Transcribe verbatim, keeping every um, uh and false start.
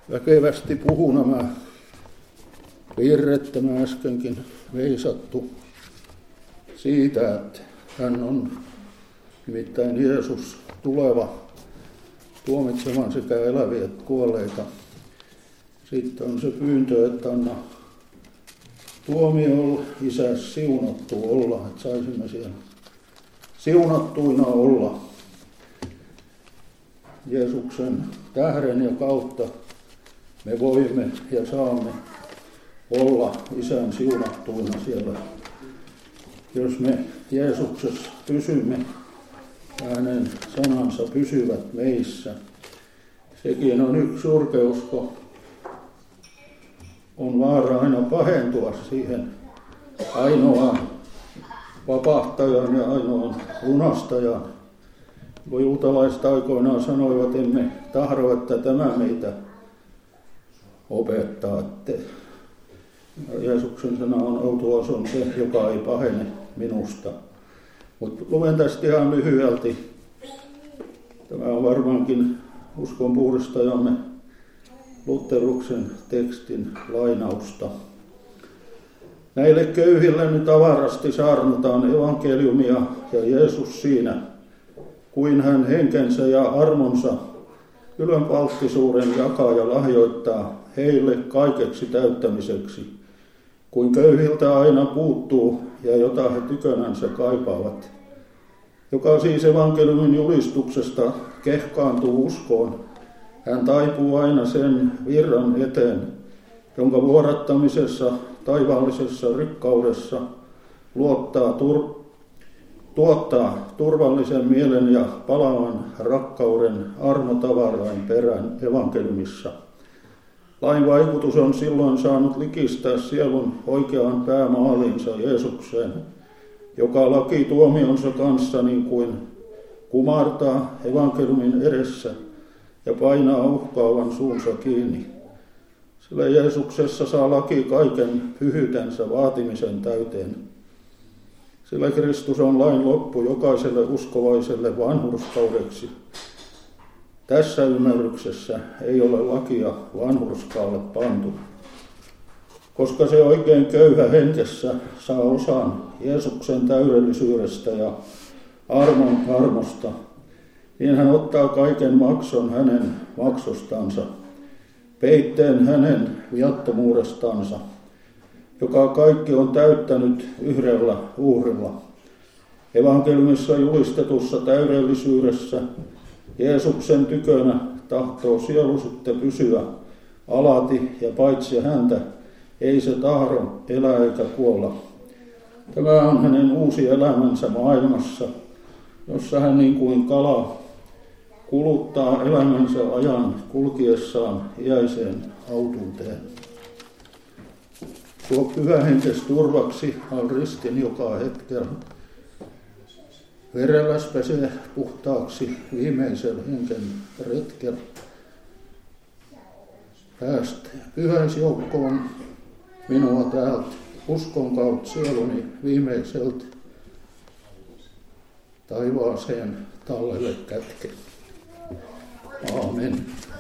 väkevästi puhui nämä virret, tämä äskenkin veisattu siitä, että hän on nimittäin Jeesus tuleva tuomitsemaan sekä eläviä että kuolleita. Sitten on se pyyntö, että anna tuomio Isä siunattu olla, että saisimme siellä siunattuina olla. Jeesuksen tähden ja kautta me voimme ja saamme olla Isän siunattuina siellä. Jos me Jeesuksessa pysymme, hänen sanansa pysyvät meissä. Sekin on yksi surkeus, kun on vaara aina pahentua siihen ainoaan vapahtajan ja ainoan lunastajan. Kun juutalaiset aikoinaan sanoivat, emme tahdo, että tämä meitä opettaa. Että Jeesuksen sana on autuas on se, joka ei pahene minusta. Mutta luen tästä ihan lyhyelti. Tämä on varmaankin uskon puhdistajamme Lutheruksen tekstin lainausta. Näille köyhille nyt avarasti saarnataan evankeliumia ja Jeesus siinä, kuin hän henkensä ja armonsa ylönpalttisuuden jakaa ja lahjoittaa heille kaikeksi täyttämiseksi, kuin köyhiltä aina puuttuu ja jota he tykönänsä kaipaavat. Joka siis evankeliumin julistuksesta kehkaantuu uskoon, hän taipuu aina sen virran eteen, jonka vuodattamisessa taivaallisessa rikkaudessa luottaa tur- tuottaa turvallisen mielen ja palavan rakkauden armotavarain perään evankeliumissa. Lain vaikutus on silloin saanut likistää sielun oikeaan päämaaliinsa Jeesukseen, joka laki tuomionsa kanssa niin kuin kumartaa evankeliumin edessä ja painaa uhkaavan suunsa kiinni. Sillä Jeesuksessa saa laki kaiken pyhyytensä vaatimisen täyteen. Sillä Kristus on lain loppu jokaiselle uskovaiselle vanhurskaudeksi. Tässä ymmärryksessä ei ole lakia vanhurskaalle pantu, koska se oikein köyhä henkessä saa osan Jeesuksen täydellisyydestä ja armon armosta, niin hän ottaa kaiken makson hänen maksostansa, peitteen hänen viattomuudestansa, joka kaikki on täyttänyt yhdellä uhrilla. Evankeliumissa julistetussa täydellisyydessä Jeesuksen tykönä tahtoo sielu sitten pysyä alati, ja paitsi häntä ei se tahdo elää eikä kuolla. Tämä on hänen uusi elämänsä maailmassa, jossa hän niin kuin kala kuluttaa elämänsä ajan kulkiessaan iäiseen autuuteen. Tuo pyhä henkes turvaksi on ristin joka hetkellä. Verelläs pesee puhtaaksi viimeisellä henken retkellä. Päästä pyhäisjoukkoon minua täältä uskon kautta sieluni viimeiseltä taivaaseen tallelle kätke. Aamen.